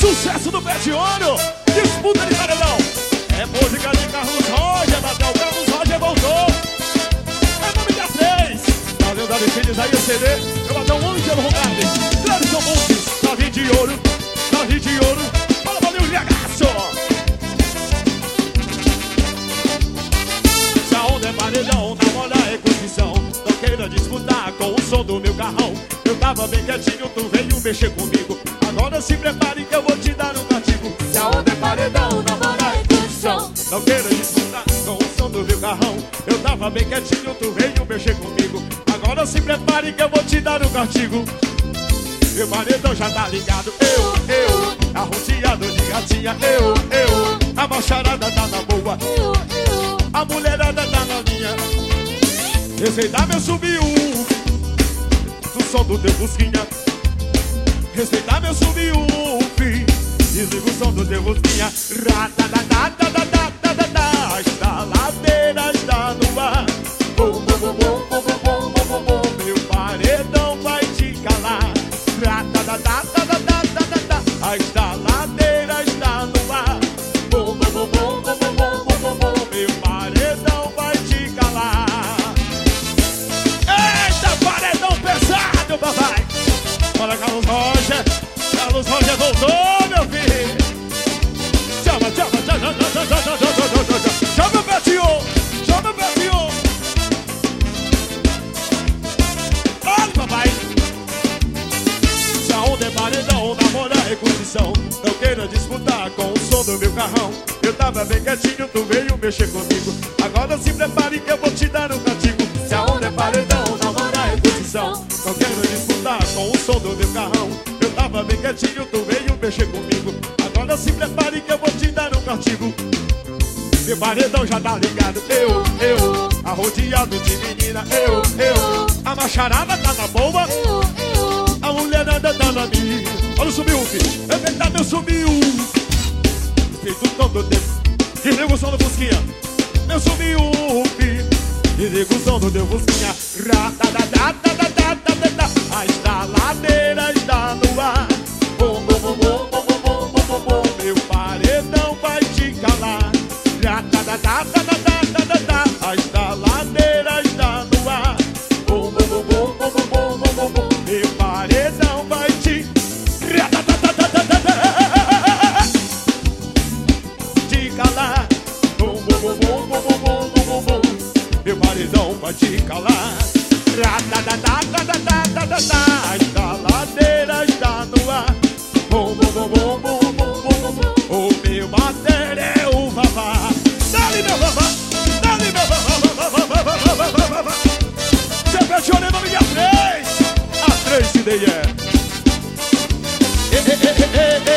Sucesso do Pé de Ouro, disputa de paredão. É música de Carlos Roger, Natal. Carlos Roger voltou. É nome da 3. Valeu, Dali Filhos, aí o CD. Eu bateu um Ângelo Rogardes. Clérison Montes, Davi de Ouro. Davi de Ouro. Fala, valeu, Liagaço. Se a onda é paredão, na moda é condição. Não queira disputar com o som do meu carrão. Eu tava bem quietinho, tu veio mexer comigo. Agora se prepare que eu vou te dar um castigo. Se a onda é paredão, na moda é condição. Não queira disputar com o som do meu carrão. Eu tava bem quietinho, tu veio mexer comigo. Agora se prepare que eu vou te dar um castigo. Meu paredão já tá ligado. Eu, arrodeado de gatinha. Eu, a macharada tá na boa. A mulherada tá na linha. Respeitar meu sub-1 do som do teu busquinha. Respeitar meu sub-1, desliga o som do teu busquinha. Esta ladeira está no ar. Meu paredão vai te calar. Esta ladeira está no ar. Meu paredão vai te calar. Eita, paredão pesado, papai. Olha, Carlos Roger. Carlos Roger voltou, meu filho. Chama o Betinho. Chama o Betinho. Olha, papai. Se a onda é paredão, namora é condição. Não queira disputar com o som do meu carrão. Eu tava bem quietinho, tu veio mexer comigo. Agora se prepare que eu vou te dar um castigo. Se a onda é paredão, namora é condição. Não quero disputar com o som do meu carrão. Eu tava bem quietinho, tu veio mexer comigo. Agora se prepare que eu vou te dar um castigo. Meu paredão já tá ligado. Eu, arrodeado de menina. Eu, a macharada tá na boa. A mulherada tá na minha. Olha o sub-1, filho. Respeitar meu sub-1. Feito todo tempo. Desliga o som do busquinha. Meu sub-1, filho. Desliga o som do teu busquinha. Esta ladeira está no ar. Meu paredão vai te calar. Esta ladeira está no ar. Meu paredão vai te calar. Meu paredão vai te calar. Esta ladeira está no ar. O meu bater é o vavá. Dá-lhe meu vavá. Dá-lhe meu vavá. Você fechou em nome de A3. A3 se dê.